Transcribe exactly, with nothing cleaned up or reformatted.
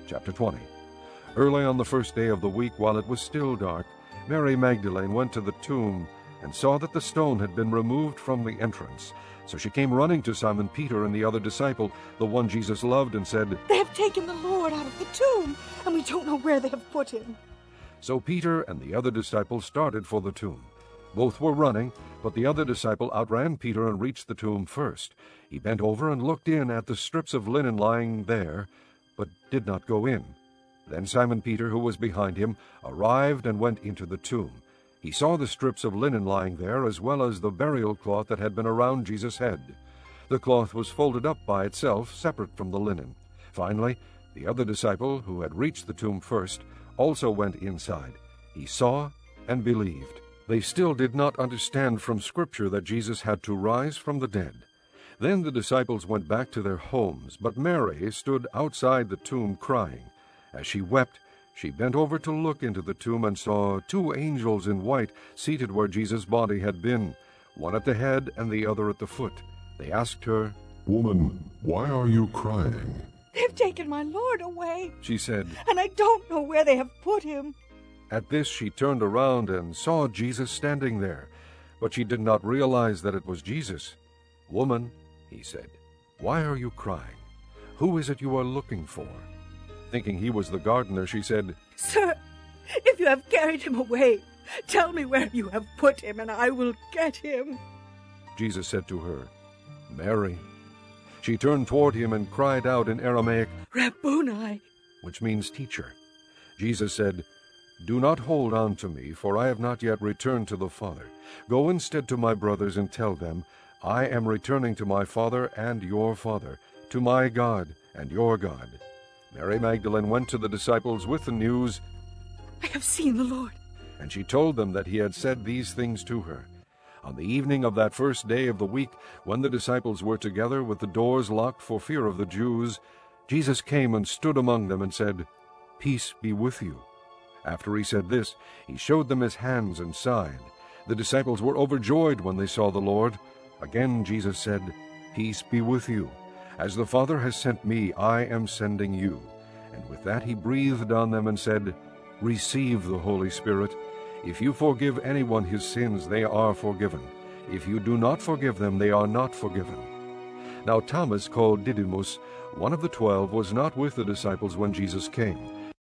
Chapter twenty. Early on the first day of the week, while it was still dark, Mary Magdalene went to the tomb and saw that the stone had been removed from the entrance. So she came running to Simon Peter and the other disciple, the one Jesus loved, and said, "They have taken the Lord out of the tomb, and we don't know where they have put him." So Peter and the other disciple started for the tomb. Both were running, but the other disciple outran Peter and reached the tomb first. He bent over and looked in at the strips of linen lying there, but did not go in. Then Simon Peter, who was behind him, arrived and went into the tomb. He saw the strips of linen lying there, as well as the burial cloth that had been around Jesus' head. The cloth was folded up by itself, separate from the linen. Finally, the other disciple, who had reached the tomb first, also went inside. He saw and believed. They still did not understand from Scripture that Jesus had to rise from the dead. Then the disciples went back to their homes, but Mary stood outside the tomb crying. As she wept, she bent over to look into the tomb and saw two angels in white seated where Jesus' body had been, one at the head and the other at the foot. They asked her, "Woman, why are you crying?" "They've taken my Lord away," she said, "and I don't know where they have put him." At this she turned around and saw Jesus standing there, but she did not realize that it was Jesus. "Woman," he said, "why are you crying? Who is it you are looking for?" Thinking he was the gardener, she said, "Sir, if you have carried him away, tell me where you have put him, and I will get him." Jesus said to her, "Mary." She turned toward him and cried out in Aramaic, "Rabboni," which means teacher. Jesus said, "Do not hold on to me, for I have not yet returned to the Father. Go instead to my brothers and tell them, I am returning to my Father and your Father, to my God and your God." Mary Magdalene went to the disciples with the news, "I have seen the Lord," and she told them that he had said these things to her. On the evening of that first day of the week, when the disciples were together with the doors locked for fear of the Jews, Jesus came and stood among them and said, "Peace be with you." After he said this, he showed them his hands and side. The disciples were overjoyed when they saw the Lord. Again Jesus said, "Peace be with you. As the Father has sent me, I am sending you." And with that he breathed on them and said, "Receive the Holy Spirit. If you forgive anyone his sins, they are forgiven. If you do not forgive them, they are not forgiven." Now Thomas, called Didymus, one of the twelve, was not with the disciples when Jesus came.